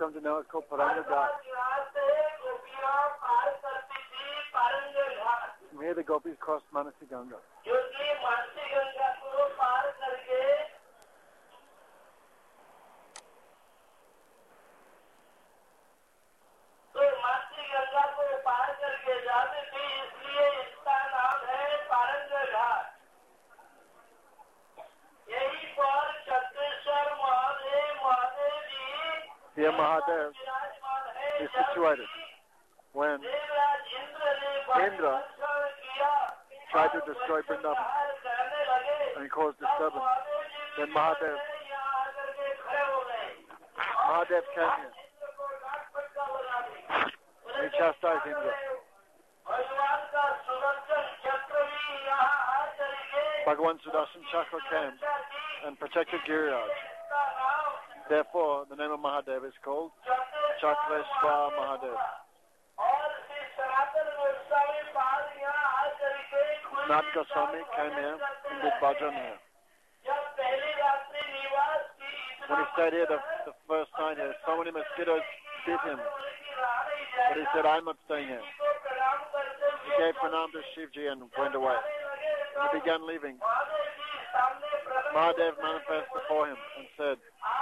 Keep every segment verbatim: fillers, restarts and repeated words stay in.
come to know it's called Paranga Ghat. From here the gopis crossed Manasi Ganga. Here Mahadev is situated. When Indra tried to destroy Vrindavan and caused disturbance, then Mahadev, Mahadev came here. He chastised Indra. Bhagavan Sudarshan Chakra came and protected Giriraj. Therefore, the name of Mahadev is called Chakreshwar Mahadev. Sanat Goswami came here and did bhajan here. When he stayed here the, the first night here, so many mosquitoes bit him. But he said, I'm not staying here. He gave pranam to Shivji and went away. He began leaving. Mahadev manifested before him and said,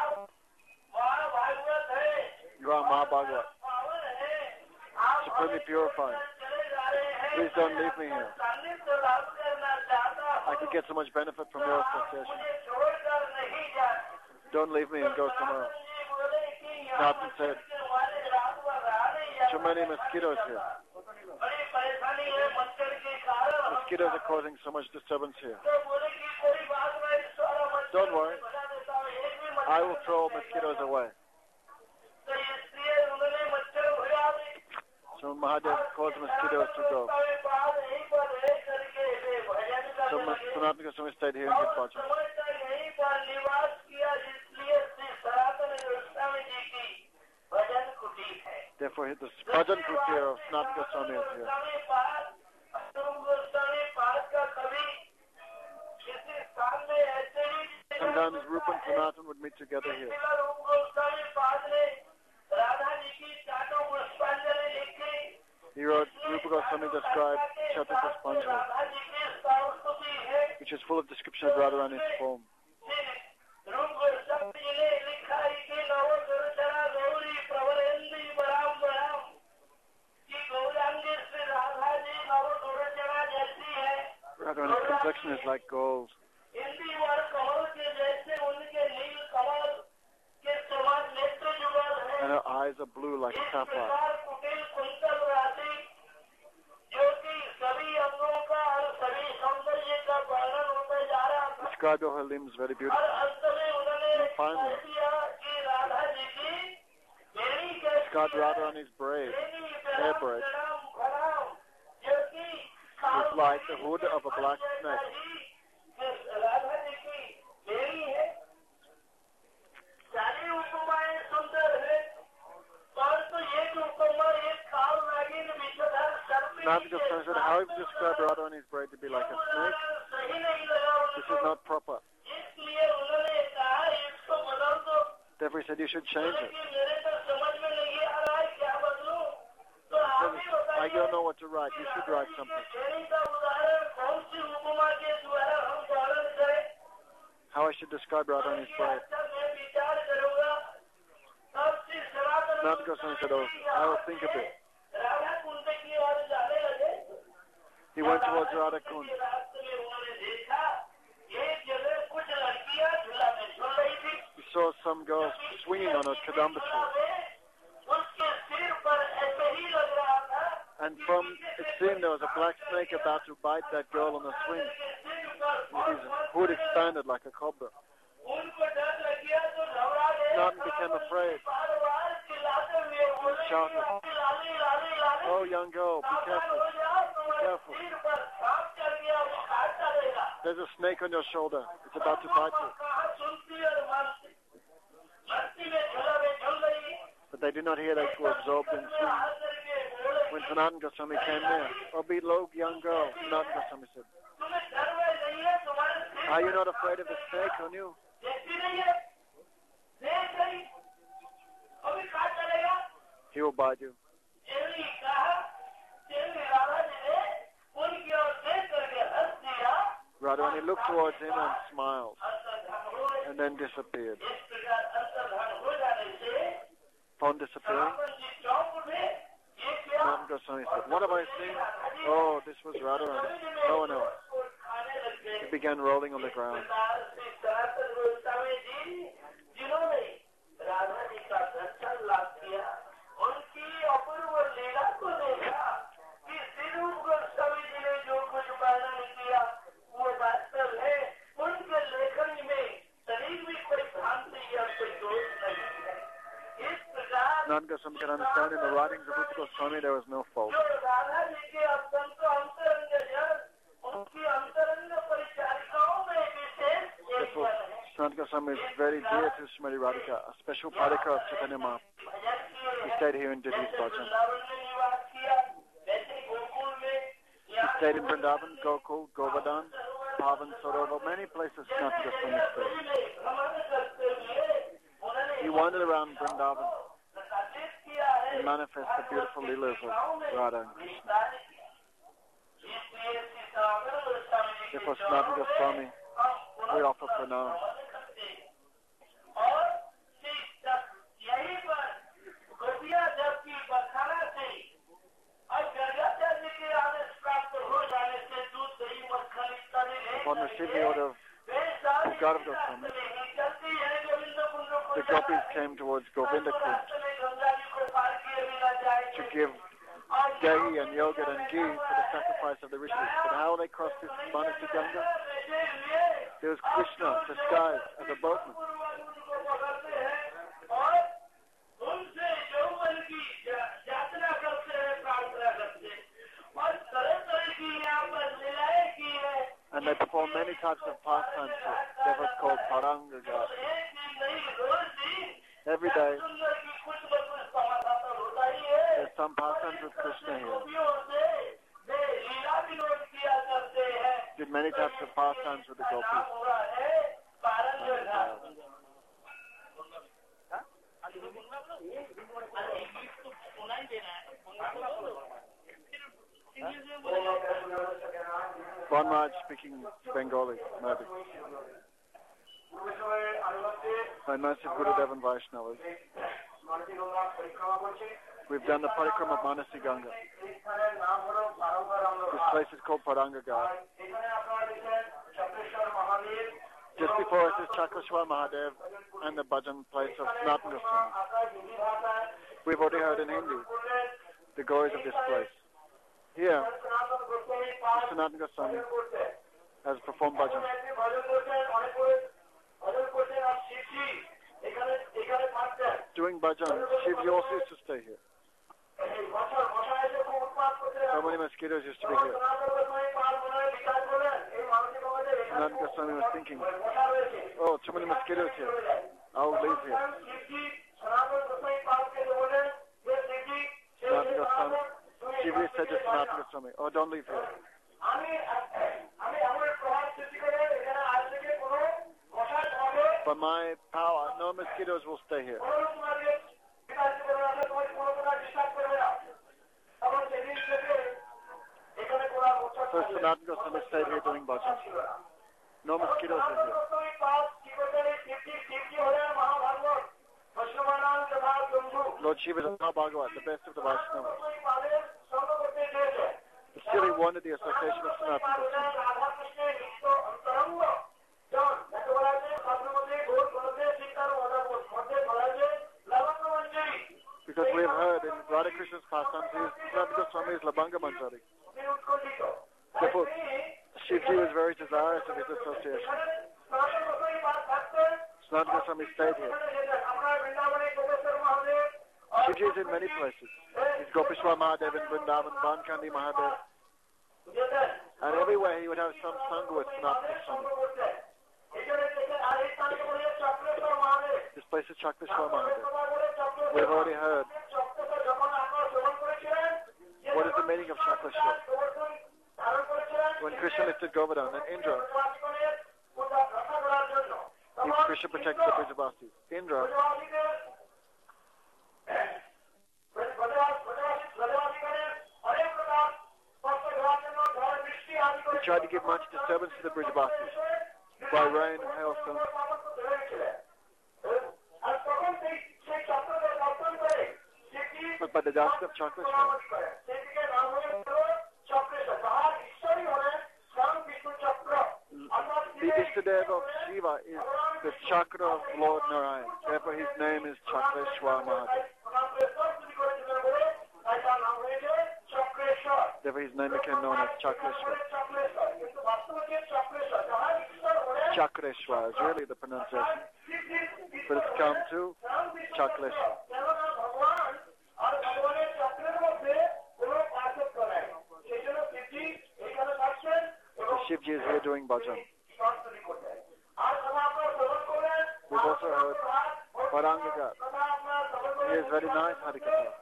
you are Mahabhagavat, supremely purified. Please don't leave me here. I could get so much benefit from your association. Don't leave me and go somewhere else. Nathan said, too many mosquitoes here. Mosquitoes are causing so much disturbance here. Don't worry. I will throw mosquitoes away. So Mahadev caused the mosquitoes to go. So Sanatana Goswami stayed here and did bhajan. Therefore, the bhajan kuti of Sanatana Goswami is here. Sometimes Rupa and Sanatana would meet together here. He wrote, Rupa Goswami described Chaturpuspanjali, which is full of description of Radharani's form. Radharani's complexion is like gold. And her eyes are blue like sapphire. Described all her limbs very beautifully. And finally, described Radharani's braid, hair braid, is like the hood of a black snake. Sanatana Goswami said, how have you described Radharani's braid to be like a snake? This is not proper. Therefore he said, you should change it. I don't know what to write. You should write something. How I should describe Radharani's braid. Sanatana Goswami said, oh, I will think of it. He went towards Radha Kund. He saw some girls swinging on a kadamba tree. And from it seemed there was a black snake about to bite that girl on the swing. His hood expanded like a cobra. Sanatana became afraid. He shouted, oh young girl, be careful, be careful. There's a snake on your shoulder. It's about to bite you. But they did not hear. They were absorbed in sin. When Sanatana Goswami came there, oh be low, young girl, Sanatana Goswami said, are you not afraid of the snake on you? he will bite you. Radharani looked towards him and smiled, and then disappeared. Upon disappearing, Sanatana Goswami said, "What have I seen? Oh, this was Radharani, no one else." He began rolling on the ground. Sanatana Goswami could understand in the writings of Rupa Goswami there was no fault. Therefore, Sanatana Goswami is very dear to Srimati Radhika, a special padika of Chaitanya Mahaprabhu. He stayed here and did his bhajan. He stayed in Vrindavan, Gokul, Govardhan, Pavan, Sarovar, many places Sanatana Goswami stayed. He wandered around Vrindavan and manifest the beautiful leelas of Radha and Krishna. Therefore, Sanatana Goswami, we offer pranam. Upon receiving the order of Gadava Goswami, the gopis came towards Govinda Kund to give dahi and yogurt and ghee for the sacrifice of the rishis. But how they crossed this Manasi Ganga? There was Krishna disguised as a boatman. And they perform many types of pastimes here. That was called Paranga Ghat. Every day, there's some pastimes with Krishna here. Did many types of pastimes with the gopis. Bonraj speaking Bengali, maybe. By mercy of Gurudev and Vaishnavas, we've done the parikrama of Manasi Ganga. This place is called Paranga Ghat. Just before us is Chakreshwar Mahadev and the bhajan place of Sanatana Goswami. We've already heard in Hindi the glories of this place. Here, Sanatana Goswami has performed bhajan. Doing bhajan, Shivji also used to stay here. So many mosquitoes used to be here. Sanatana Goswami was thinking, oh, too many mosquitoes here. I'll leave here. Sanatana Goswami, Shivji said to Sanatana Goswami, oh, don't leave here. By my power, no mosquitoes will stay here. So Sanatana Goswami stayed here doing bhajan. No mosquitoes are here. Lord Shiva is now Bhagavat, the best of the Vaishnavas. But still he wanted the association of Sanatana Goswami. Because we have heard in Radha Krishna's pastimes, Sanatana Goswami is Labanga Manjari. Therefore, Shivji was very desirous of his association. Sanatana Goswami stayed here. Shivji is in many places. He's Gopeshwar Mahadev in Vrindavan, Bankandi Mahadev. And everywhere he would have some sangha with Sanatana Goswami. This place is Chakreshwar Mahadev. We've already heard. What is the meaning of Chakreshwar? When Krishna lifted Govardhan and Indra, if Krishna protects the Brajavasis, Indra tried to give much disturbance to the Brijabasis by rain and hailstones. But by the dust of Chakreshwar, the Ishtadev of Shiva is the chakra of Lord Narayan. Therefore his name is Chakreshwar Mahadev. Therefore his name became known as Chakreshwar. Chakreshwar is really the pronunciation, but it's come to Chakreshwar. So Shivji is here doing bhajan. We've also heard Parangagat. He is very nice Harikatha.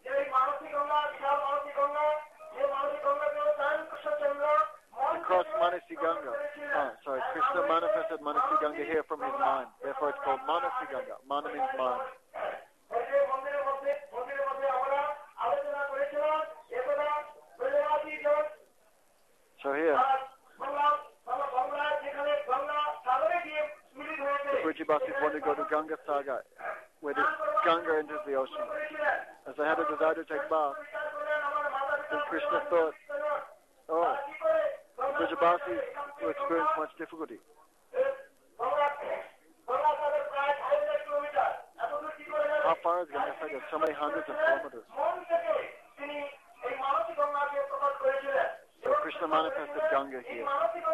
Across Manasi Ganga. Oh, sorry, Krishna manifested Manasi Ganga here from his mind. Therefore it's called Manasi Ganga. Mana means mind. So here, the Brijabasis want to go to Ganga Sagar, where the Ganga enters the ocean. As they had a desire to take bath, then Krishna thought, oh, the Brijabasis will experience much difficulty. How far is Ganga Sagar? So many hundreds of kilometers. So Krishna manifested Ganga here.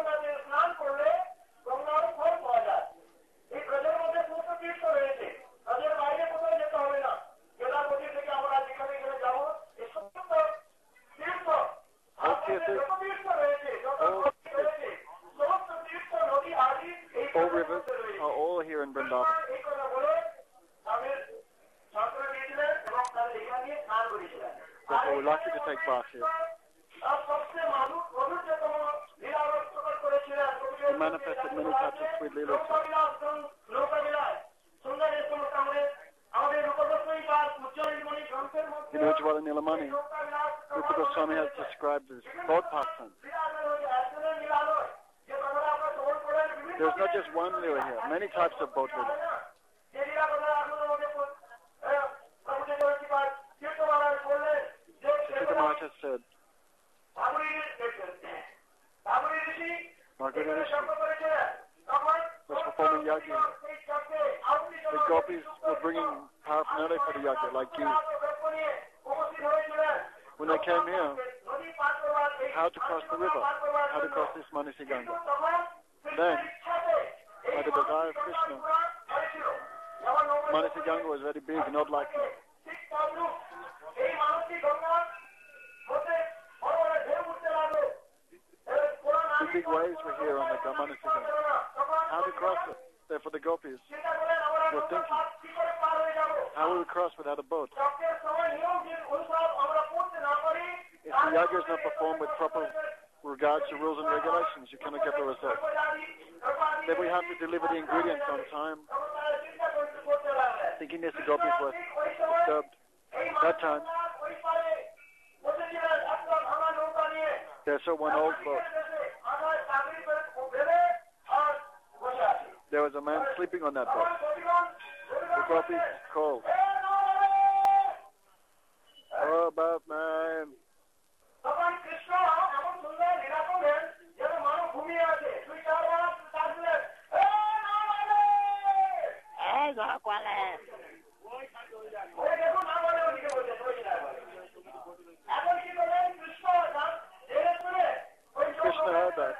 All rivers are all here in Vrindavan. Therefore, we're lucky to take bath here. He manifested many types of sweet leelas. In Ujjvala Nilamani, Rupa Goswami has described as both pastimes. There's not just one lila here, many types of boat lila. Siddha Maharaj has said, Margarita Rishi was performing yajna. The gopis were bringing paraphernalia for the yajna, like ghee. When they came here, how to cross the river, how to cross this Manasi Ganga. Then, by the desire of Krishna, Manasi Ganga was very big, not like this. The big waves were here on the Manasi Ganga. How to cross it? Therefore the gopis were thinking, how will we cross without a boat? If the yajna is not performed with proper regard to rules and regulations, you cannot get the result. Then we have to deliver the ingredients on time. Thinking this, the gopis were disturbed. That time, they saw one old boat. There was a man sleeping on that boat. The gopis called, "Oh, about man." Krishna heard that.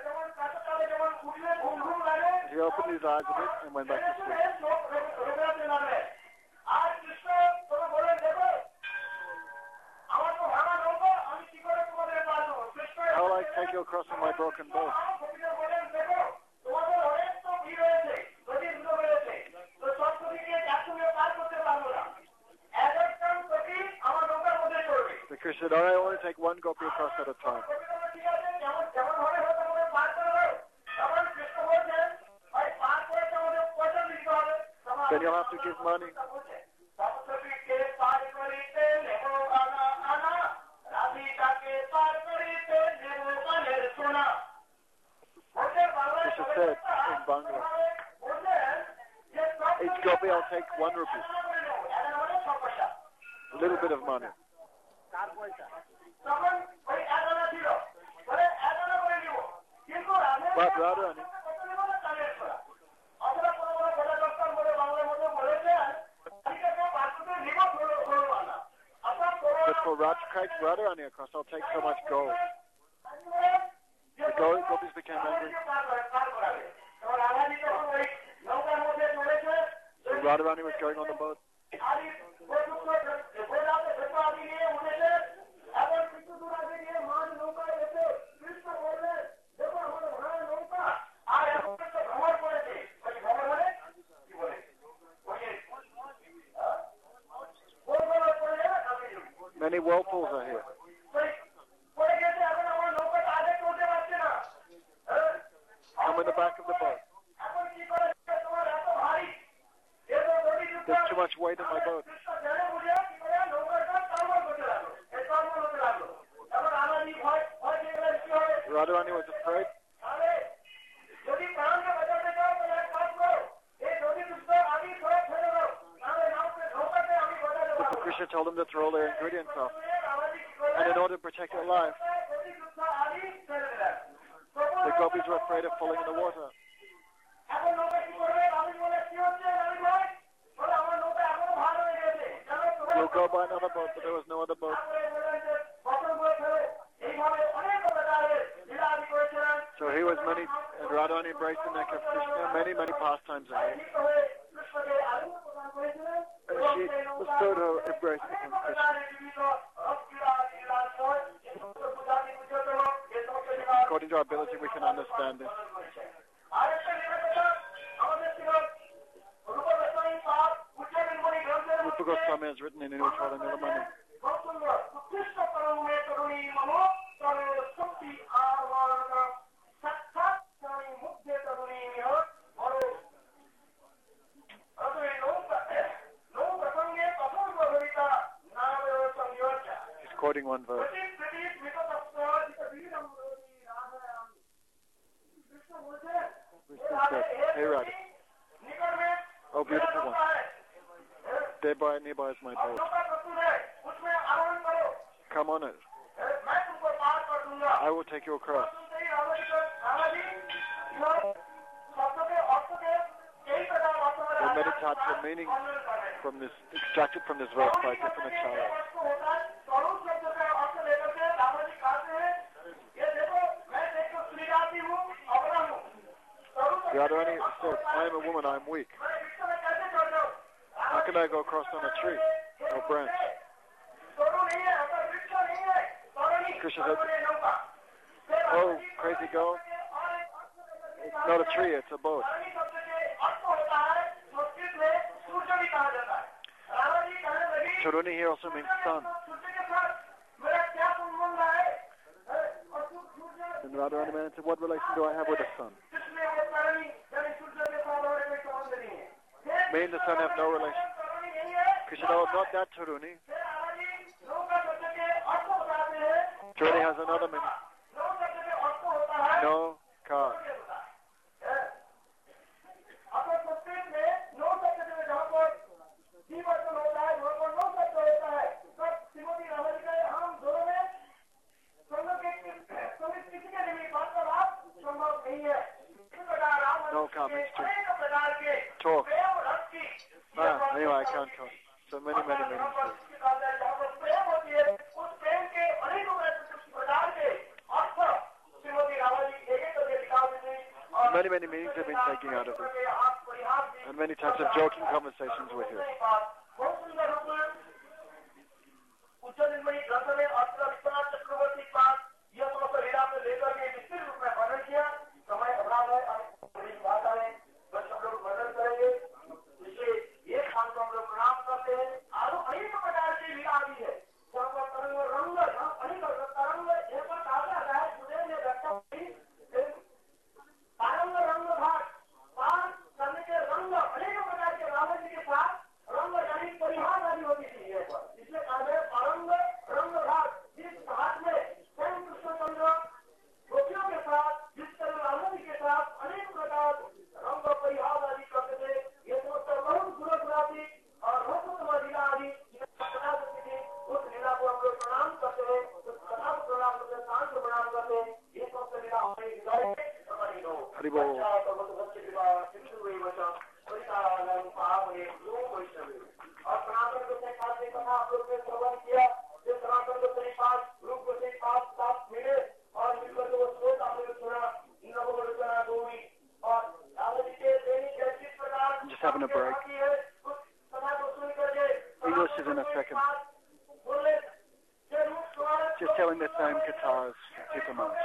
He opened his eyes a bit and went back to sleep. How will I take you across on my broken boat? The Krishna said, I only take one gopi across at a time. Then you'll have to give money. Bangla. Each gopi I'll take one rupee. A little bit of money. But Radharani, but for Raj Kite Radharani across, I'll take so much gold. The gold gopis became angry. So Radharani was going on the boat. Many whirlpools are here. Come in the back of the boat. There's too much weight in my boat. Radharani was afraid. But Krishna told them to throw their ingredients off. And in order to protect their life, the gopis were afraid of falling in the water. We'll go by another boat, but there was no other boat. So here was many, and Radharani embraced the neck of Krishna, many, many pastimes ahead. And she bestowed her embrace upon Krishna. According to our ability, we can understand this. Rupa Goswami has written in Ujjvala Nilamani. He's quoting one verse. Hey Radha. Oh, beautiful one. Thereby, nearby is my boat. Come on it. I will take you across. We meditate the meaning from this, extracted from this verse by different acharyas. Radharani said, I am a woman, I am weak. How can I go across on a tree or branch? Krishna said, oh, crazy girl, it's not a tree, it's a boat. Taruni here also means sun. And Radharani man said, what relation do I have with the sun? Me and the sun have no relation. Krishna, no, not that Taruni. Taruni has another meaning. No car. No car means to talk. Ah, anyway, I can't talk. So many, many meanings. Many, many meanings have been taken out of it. And many types of joking conversations were here. taken a break. English is in a second. Just telling the same guitars, different ones.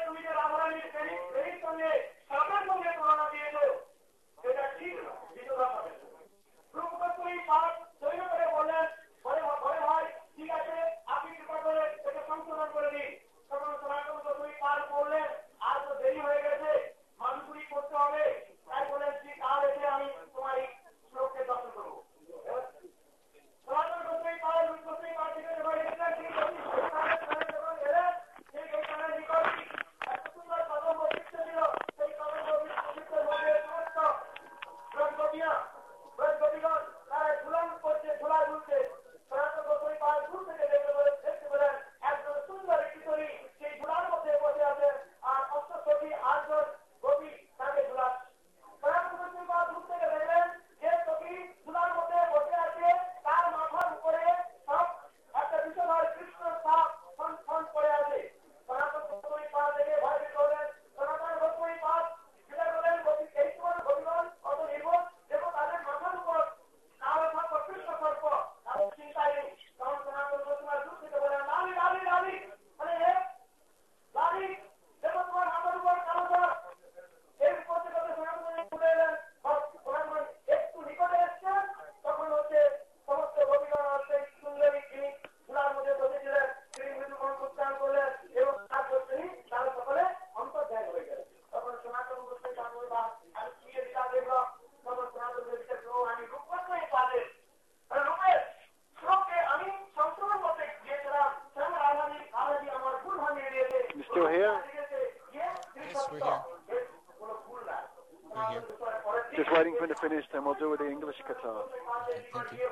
Still here? Yes, we're here. We're here. Just waiting for him to finish, then we'll do with the English guitar. Okay, thank you.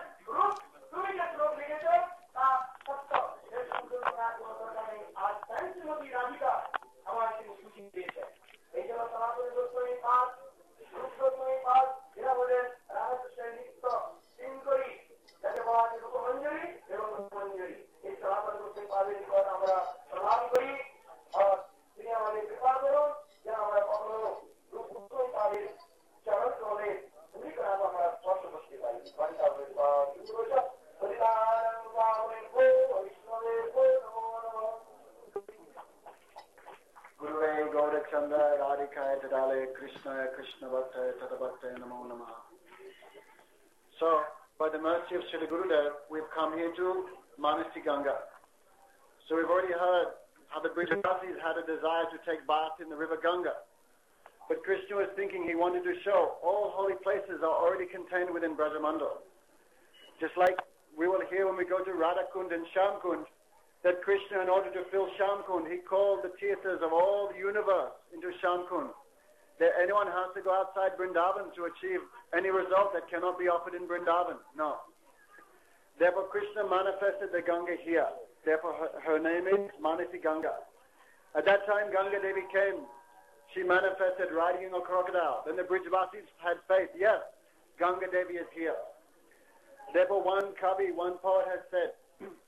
So, by the mercy of Srila Gurudev, we've come here to Manasi Ganga. So we've already heard how the Brijabasis had a desire to take bath in the river Ganga. But Krishna was thinking he wanted to show all holy places are already contained within Brajamandal. Just like we will hear when we go to Radhakund and Shamkund, that Krishna, in order to fill Shamkund, he called the tirthas of all the universe into Shamkund. That anyone has to go outside Vrindavan to achieve any result that cannot be offered in Vrindavan. No. Therefore, Krishna manifested the Ganga here. Therefore, her, her name is Manasi Ganga. At that time, Ganga Devi came. She manifested riding a crocodile. Then the Brijvasis had faith. Yes, Ganga Devi is here. Therefore, one Kavi, one poet has said,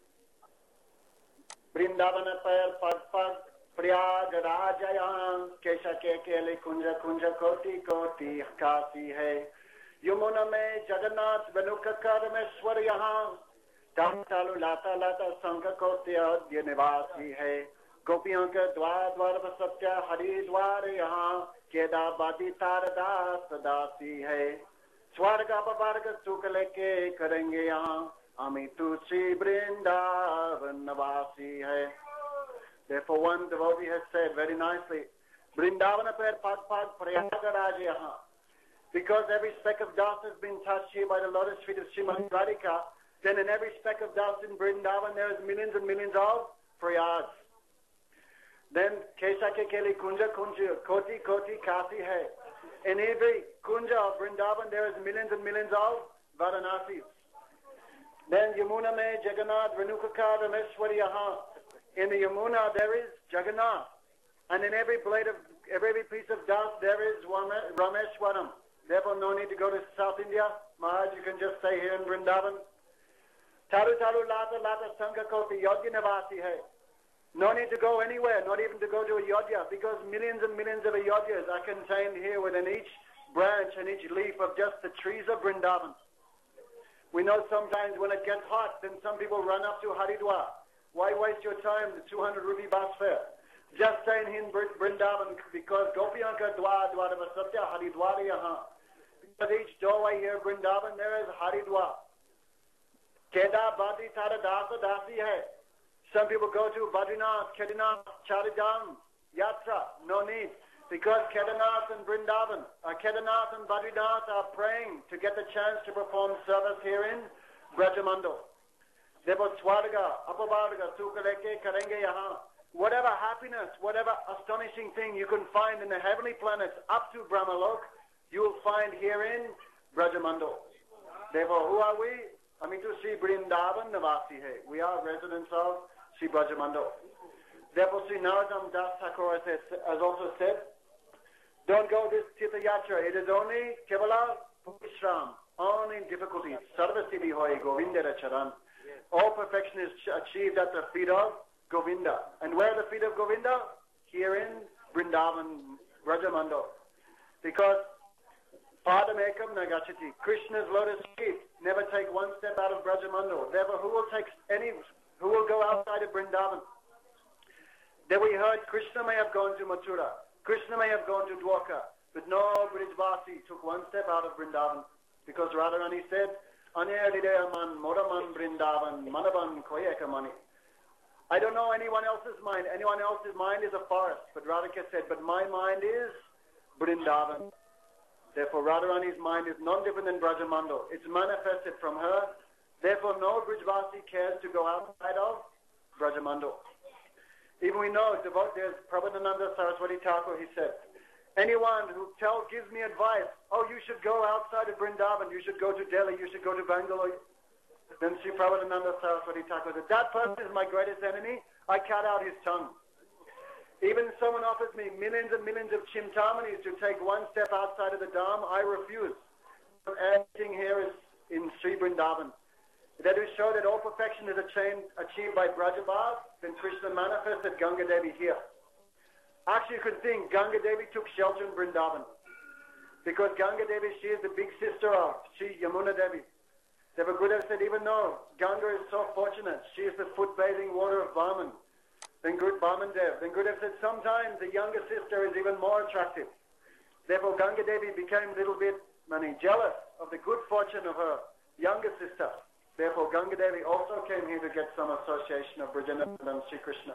Vrindavana per pad pad Priyag Rajayam Kesha ke kele kunja kunja koti koti kasi hai Yamuna mein Jagannath Venuka Karameshwar yahan Tam talu lata lata Sankha koti adya nivasi hai Gopiyon ke dwar dwar vasatya Haridwar yahan Keda badi tarada sadasi hai Swarga pavarga sukh leke karenge yahan Ami tu Sri Vrindavan navasi hai. Therefore, one devotee has said very nicely, Vrindavana per pad pad Prayagaraj yaha. Because every speck of dust has been touched here by the lotus feet of Srimati Radhika, then in every speck of dust in Vrindavan there is millions and millions of Prayags. Then Kesha ke keli kunja kunja koti koti kasi hai. In every kunja of Vrindavan there is millions and millions of Varanasis. Then Yamuna mein Jagannath Renukaka Rameshwari yaha. In the Yamuna there is Jagannath, and in every blade of every piece of dust there is Rameshwaram. Therefore, no need to go to South India. Maharaj, you can just stay here in Vrindavan. Taru taru lata lata sangha koti yodya navasi hai. No need to go anywhere, not even to go to Ayodhya, because millions and millions of Ayodhyas are contained here within each branch and each leaf of just the trees of Vrindavan. We know sometimes when it gets hot, then some people run up to Haridwar. Why waste your time, the two hundred rupee bus fare? Just stay in Vrindavan because Gopiyanka Dwar Dwarava Satya Haridwar Yaha. Because each doorway here in Vrindavan there is Haridwar. Keda Badi Tara Dasa Dasi hai. Some people go to Badrinath, Kedarnath, Charidham, Yatra. No need. Because Kedarnath and Vrindavan, uh, Kedarnath and Badrinath are praying to get the chance to perform service here in Brajamandal. Therefore, Swarga, Apavarga, Sukaleke, Karenge Yaha. Whatever happiness, whatever astonishing thing you can find in the heavenly planets up to Brahmalok, you will find here in Brajamandal. Therefore, who are we? I mean to see Vrindavan Navasi hai. We are residents of Sri Brajamandal. Therefore, Sri Narottam Das Thakur has, has also said, don't go this Tirtha Yatra. It is only Kevala Purishram, only difficulties. Sarva Siddhi hoy Govindara Charan. All perfection is achieved at the feet of Govinda. And where are the feet of Govinda? Here in Vrindavan, Brajamandal. Because Padamekam Nagachati, Krishna's lotus feet never take one step out of Brajamandal. Therefore, who will take any, who will go outside of Vrindavan? Then we heard Krishna may have gone to Mathura. Krishna may have gone to Dwarka. But no Brijvasi took one step out of Vrindavan. Because Radharani said, Anya Lidayaman, Moraman Vrindavan, Manavan Koyekamani. I don't know anyone else's mind. Anyone else's mind is a forest. But Radhika said, but my mind is Vrindavan. Therefore, Radharani's mind is none different than Brajamandal. It's manifested from her. Therefore, no Brijvasi cares to go outside of Brajamandal. Even we know, there's Prabhupada Saraswati Thakur, he said, anyone who tells, gives me advice, oh, you should go outside of Vrindavan, you should go to Delhi, you should go to Bangalore. Then Sri Prabhupada Saraswati Thakur said, that person is my greatest enemy, I cut out his tongue. Even someone offers me millions and millions of chimtamanis to take one step outside of the Dham, I refuse. Everything here is in Sri Vrindavan. That is show that all perfection is achieved by Brajabhas, then Krishna manifested Ganga Devi here. Actually, you could think Ganga Devi took shelter in Vrindavan. Because Ganga Devi, she is the big sister of Sri Yamuna Devi. Deva Gurudev said, even though Ganga is so fortunate, she is the foot-bathing water of Vaman. Then Guru Vaman Dev. Then Gurudev said, sometimes the younger sister is even more attractive. Therefore, Ganga Devi became a little bit mani, jealous of the good fortune of her younger sister. Therefore, Ganga Devi also came here to get some association of Brajananda and Sri Krishna.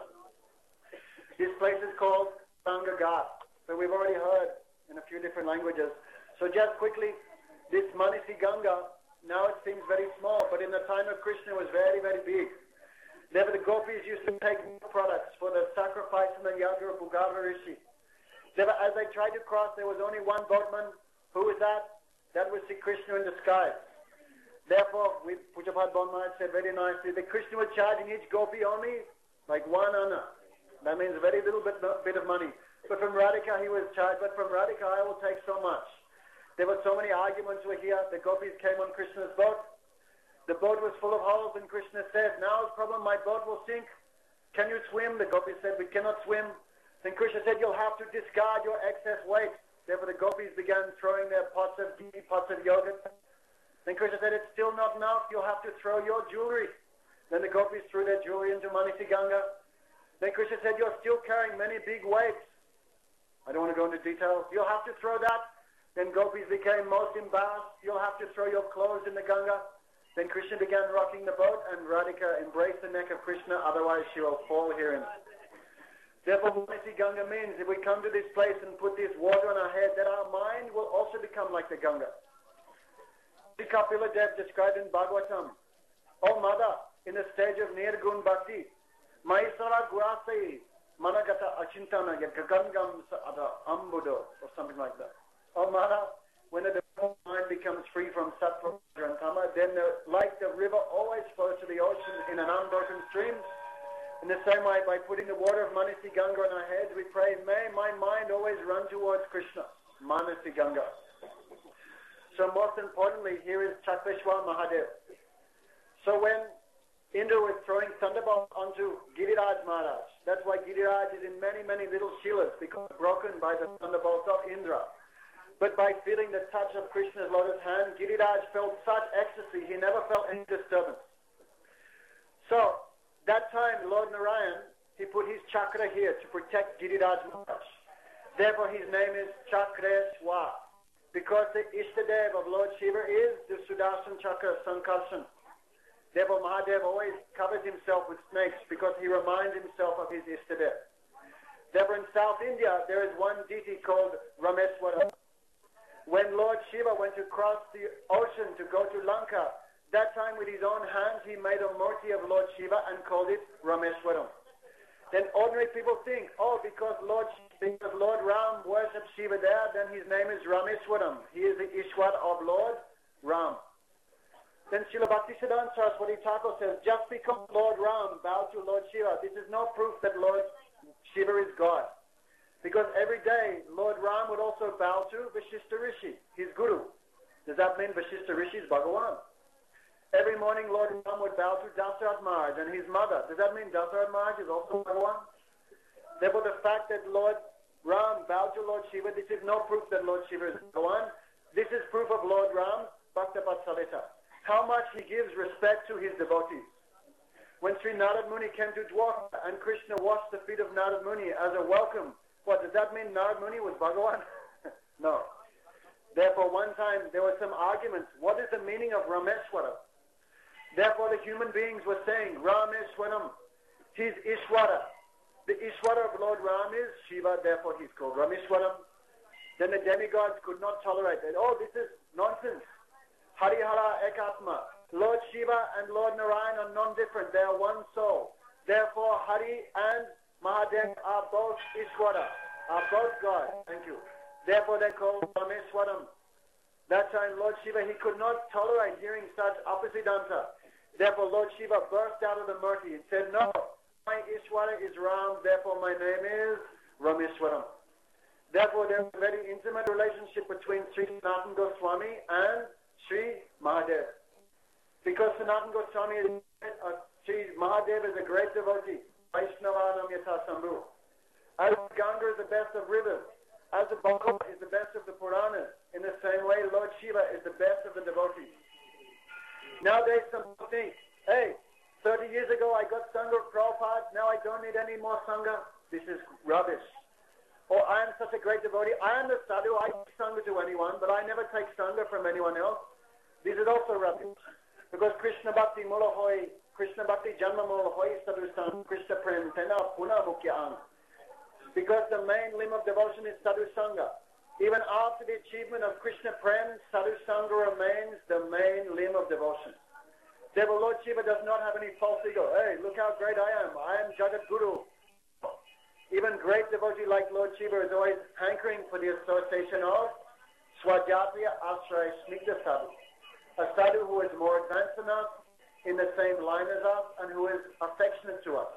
This place is called Ganga Ghat, but we've already heard in a few different languages. So just quickly, this Manisi Ganga, now it seems very small, but in the time of Krishna it was very, very big. Therefore, the gopis used to take products for the sacrifice and the yaga of Bhugava Rishi. Therefore, as they tried to cross, there was only one boatman. Who was that? That was Sri Krishna in disguise. Therefore, we, Pujapad Bonmai said very nicely, that Krishna was charging each gopi only like one anna. That means very little bit, bit of money. But from Radhika he was charged, but from Radhika I will take so much. There were so many arguments were here. The gopis came on Krishna's boat. The boat was full of holes and Krishna said, now the problem, my boat will sink. Can you swim? The gopis said, we cannot swim. Then Krishna said, you'll have to discard your excess weight. Therefore the gopis began throwing their pots of ghee, pots of yogurt. Then Krishna said, it's still not enough, you'll have to throw your jewelry. Then the gopis threw their jewelry into Manisi Ganga. Then Krishna said, you're still carrying many big weights. I don't want to go into details. You'll have to throw that. Then gopis became most embarrassed. You'll have to throw your clothes in the Ganga. Then Krishna began rocking the boat and Radhika embraced the neck of Krishna, otherwise she will fall herein. Therefore, Manisi Ganga means if we come to this place and put this water on our head, that our mind will also become like the Ganga. Kapila Dev described in Bhagavatam, oh mother, in the stage of Nirgun Bhakti, Mahisara Gurasai, Managata Achintana, Gagangam Sada Ambudo, or something like that. Oh mother, when the mind becomes free from Sattva and Tama, then the, like the river always flows to the ocean in an unbroken stream. In the same way, by putting the water of Manasi Ganga on our heads, we pray, may my mind always run towards Krishna, Manasi Ganga. So most importantly, here is Chakreshwar Mahadev. So when Indra was throwing thunderbolts onto Giriraj Maharaj, that's why Giriraj is in many, many little shilas, because broken by the thunderbolts of Indra. But by feeling the touch of Krishna's lotus hand, Giriraj felt such ecstasy, he never felt any disturbance. So, that time, Lord Narayan, he put his chakra here to protect Giriraj Maharaj. Therefore, his name is Chakreshwar, because the Ishtadev of Lord Shiva is the Sudarshan Chakra, Sankarshan. Therefore, Mahadev always covers himself with snakes because he reminds himself of his Ishtadev. Therefore, in South India, there is one deity called Rameswara. When Lord Shiva went to cross the ocean to go to Lanka, that time with his own hands he made a murti of Lord Shiva and called it Rameswaram. Then ordinary people think, oh, because Lord, because Lord Ram worships Shiva there, then his name is Rameswaram. He is the Ishwar of Lord Ram. Then Srila Bhaktisiddhanta Saraswati Thakur says, just because Lord Ram bowed to Lord Shiva, this is no proof that Lord Shiva is God. Because every day, Lord Ram would also bow to Vashishta Rishi, his guru. Does that mean Vashishta Rishi is Bhagavan? Every morning, Lord Ram would bow to Dasarat Maharaj and his mother. Does that mean Dasarat Maharaj is also Bhagavan? Therefore, the fact that Lord Ram bowed to Lord Shiva, this is no proof that Lord Shiva is Bhagavan. This is proof of Lord Ram, Bhakta Vatsalita. How much he gives respect to his devotees. When Sri Narad Muni came to Dwarka and Krishna washed the feet of Narad Muni as a welcome, what, does that mean Narad Muni was Bhagavan? No. Therefore, one time there were some arguments. What is the meaning of Rameshwara? Therefore, the human beings were saying, Rameshwaram, he's Ishwara. The Ishwara of Lord Ram is Shiva, therefore he's called Rameshwaram. Then the demigods could not tolerate that. Oh, this is nonsense. Harihara Ekatma. Lord Shiva and Lord Narayan are non-different. They are one soul. Therefore, Hari and Mahadev are both Ishwara, are both God. Thank you. Therefore, they call Rameshwaram. That time, Lord Shiva, he could not tolerate hearing such oppositanta. Therefore, Lord Shiva burst out of the murti and said, no, my Ishwara is Ram, therefore my name is Rameshwaram. Therefore, there is a very intimate relationship between Sri Sanatana Goswami and Sri Mahadev. Because Sanatana Goswami is, uh, Sri Mahadev is a great devotee. Vaishnavanam Yatha Sambhu. As Ganga is the best of rivers, as the Bhagavad is the best of the Puranas, in the same way Lord Shiva is the best of the devotees. Nowadays some people think, hey, thirty years ago I got Sangha of Prabhupada, now I don't need any more Sangha. This is rubbish. Or I am such a great devotee, I am the sadhu, I take Sangha to anyone, but I never take Sangha from anyone else. This is also rubbish. Because Krishna Bhakti Mula Hoy, Krishna Bhakti Janma Mula Hoy Sadhu Krishna Prem Tena Puna Mukya Ang. Because the main limb of devotion is Sadhu Sangha. Even after the achievement of Krishna Prem, Sadhu Sangha remains the main limb of devotion. Therefore, Lord Shiva does not have any false ego. Hey, look how great I am. I am Jagat Guru. Even great devotee like Lord Shiva is always hankering for the association of Swajatiya Ashraya Snigdha Sadhu. A sadhu who is more advanced than us, in the same line as us, and who is affectionate to us.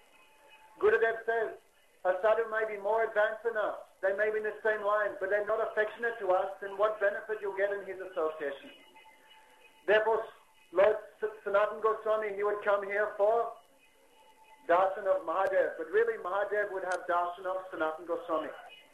Gurudev says, a sadhu may be more advanced than us. They may be in the same line, but they're not affectionate to us, then what benefit you'll get in his association? Therefore, Lord Sanatana Goswami, he would come here for darshan of Mahadev, but really Mahadev would have darshan of Sanatana Goswami.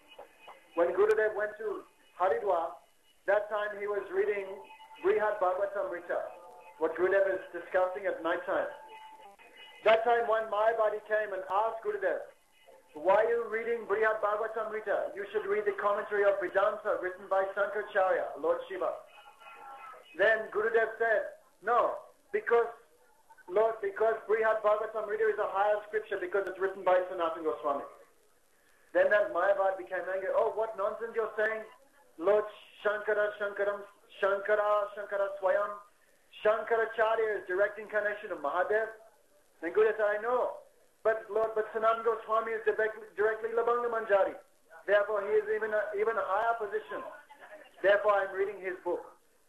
When Gurudev went to Haridwar, that time he was reading Brihad Bhagavatamrita, what Gurudev is discussing at night time. That time one Mayavadi came and asked Gurudev, why are you reading Brihad Bhagavatamrita? You should read the commentary of Vedanta written by Sankaracharya, Lord Shiva. Then Gurudev said, no, because Lord, because Brihad Bhagavatamrita is a higher scripture because it's written by Sanatana Goswami. Then that Mayavad became angry. Oh, what nonsense you're saying? Lord Shankara, Shankaram, Shankara, Shankara Swayam. Shankaracharya is direct incarnation of Mahadev. Then Gurudev said, I know. But Lord, but Sanatana Goswami is directly, directly Labanga Manjari. Therefore, he is even a, even a higher position. Therefore, I'm reading his book.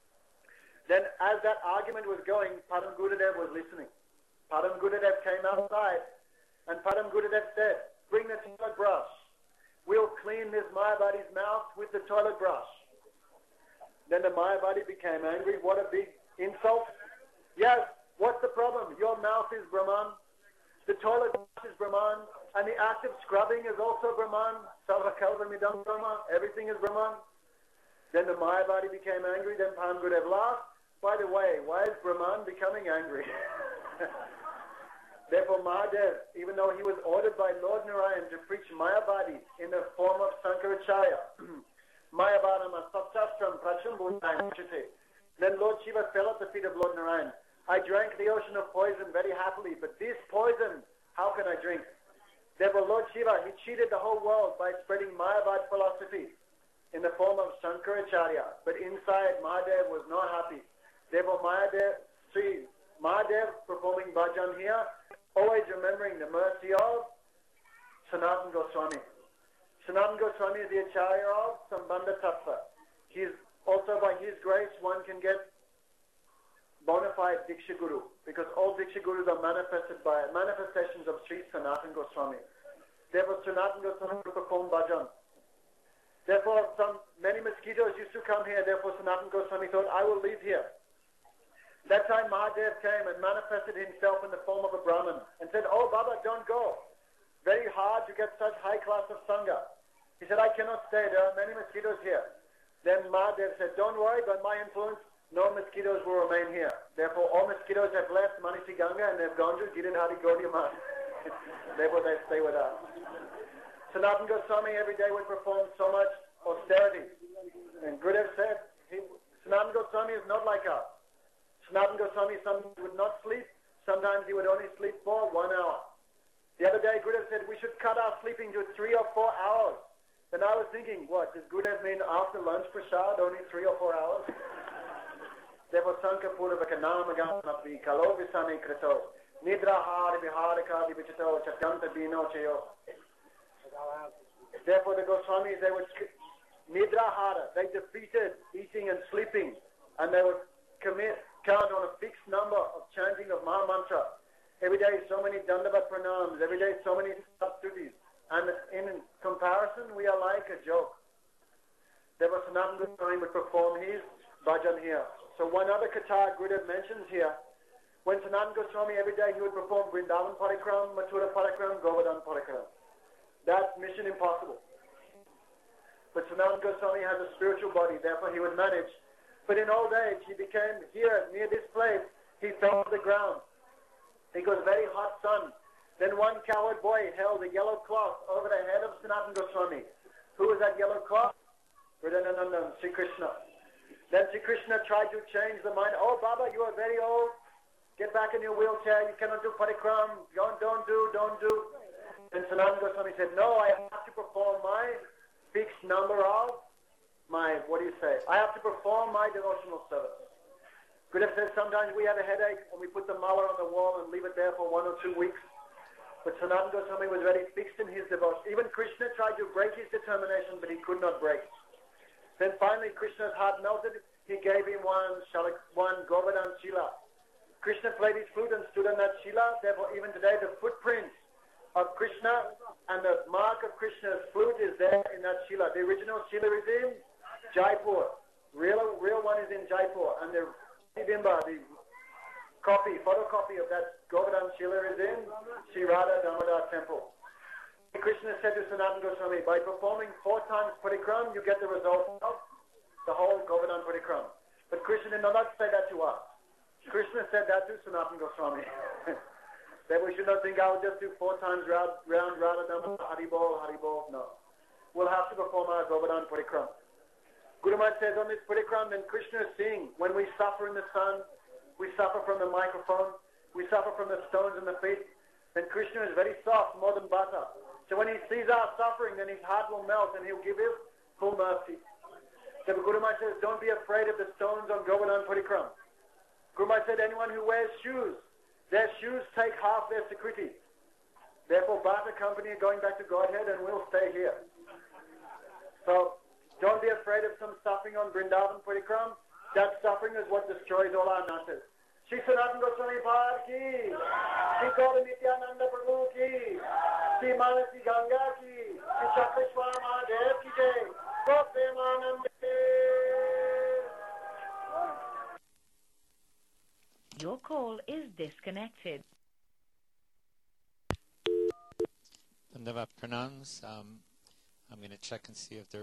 Then, as that argument was going, Param Gurudev was listening. Param Gurudev came outside, and Param Gurudev said, bring the toilet brush. We'll clean this Mayavadi's mouth with the toilet brush. Then the Mayavadi became angry. What a big insult. Yes, what's the problem? Your mouth is Brahman. The toilet brush is Brahman. And the act of scrubbing is also Brahman. Sarva kalva midam Brahman. Everything is Brahman. Then the Mayavadi became angry, then Bham Gurudev laughed. By the way, why is Brahman becoming angry? Therefore Mahadev, even though he was ordered by Lord Narayan to preach Mayavadi in the form of Sankaracharya, Mayavadam Saptastram Prachambhunayam Chite. Then Lord Shiva fell at the feet of Lord Narayan. I drank the ocean of poison very happily, but this poison, how can I drink? Therefore Lord Shiva, he cheated the whole world by spreading Mayavad philosophy in the form of Sankaracharya. But inside, Mahadev was not happy. Therefore Mahadev, Sri Mahadev performing bhajan here, always remembering the mercy of Sanatana Goswami. Sanatana Goswami is the Acharya of Sambandha Tattva. He's also, by his grace, one can get bona fide Diksha Guru, because all Diksha Gurus are manifested by manifestations of Sri Sanatana Goswami. Therefore, Sanatana Goswami will perform bhajan. Therefore, some many mosquitoes used to come here. Therefore, Sanatana Goswami thought, I will leave here. That time Mahadev came and manifested himself in the form of a Brahmin and said, oh Baba, don't go. Very hard to get such high class of Sangha. He said, I cannot stay. There are many mosquitoes here. Then Mahadev said, don't worry, by my influence, no mosquitoes will remain here. Therefore, all mosquitoes have left Manishi Ganga and they've gone to Girid Hari Gaudiya Math. Therefore, they stay with us. Sanatana Goswami every day would perform so much austerity. And Gurudev said, he, Sanatana Goswami is not like us. Sanatana Goswami sometimes would not sleep. Sometimes he would only sleep for one hour. The other day, Gurudev said we should cut our sleeping to three or four hours. Then I was thinking, what, does Gurudev mean after lunch prasad, only three or four hours? Therefore, Sanka Purvaka Namaganapi Kalo Visani Krito Nidra Hari Viharaka Vichito Chatyanta Dino Chayo. Therefore, the Goswamis, they would Nidra Hara, they defeated eating and sleeping, and they would commit count on a fixed number of chanting of Maha Mantra. Every day so many Dandavat Pranams, every day so many Stutis. And in comparison, we are like a joke. Therefore Sanatana Goswami would perform his bhajan here. So one other katha Gurudev mentions here, when Sanatana Goswami every day he would perform Vrindavan Parikram, Mathura Parikram, Govardhan Parikram. That's mission impossible. But Sanatana Goswami has a spiritual body, therefore he would manage. But in old age, he became here, near this place, he fell to the ground. It was very hot sun. Then one coward boy held a yellow cloth over the head of Sanatana Goswami. Who was that yellow cloth? Vrindavananda, Sri Krishna. Then Sri Krishna tried to change the mind. Oh, Baba, you are very old. Get back in your wheelchair. You cannot do parikram. Don't, don't do, don't do. And Sanatana Goswami said, no, I have to perform my fixed number of my, what do you say? I have to perform my devotional service. Gurudev says sometimes we have a headache and we put the mala on the wall and leave it there for one or two weeks. But Sanatana Goswami was very fixed in his devotion. Even Krishna tried to break his determination, but he could not break. Then finally Krishna's heart melted. He gave him one, one Govardhan Shila. Krishna played his flute and stood on that Shila. Therefore even today the footprints of Krishna and the mark of Krishna's flute is there in that Shila. The original Shila is in Jaipur. Real real one is in Jaipur. And the Bimba, the copy, photocopy of that Govardhan Shila is in Sri Radha Damodar temple. Krishna said to Sanatana Goswami, by performing four times parikram, you get the result of the whole Govardhan parikram. But Krishna did not say that to us. Krishna said that to Sanatana Goswami. That we should not think, I'll just do four times round, round Radha Damodar, Haribol, Haribol. No. We'll have to perform our Govardhan parikram. Guru Maharaj says on this parikram, then Krishna is seeing when we suffer in the sun, we suffer from the microphone, we suffer from the stones in the feet, then Krishna is very soft, more than butter. So when he sees our suffering, then his heart will melt and he'll give his full mercy. So Guru Maharaj says, don't be afraid of the stones on Govardhan parikram. Guru Maharaj said, anyone who wears shoes, their shoes take half their security. Therefore, Bhatta company are going back to Godhead and we'll stay here. So, don't be afraid of some suffering on Vrindavan Parikram. That suffering is what destroys all our nasas. Shri Sanatana Goswami Bhar ki, Shri Gaura Nityananda Prabhu ki, Shri Manasi Ganga ki, Shri Chakreshwar Mahadev ki jai, Gopremanande. Your call is disconnected. Dandavat pranams. Um, I'm going to check and see if they're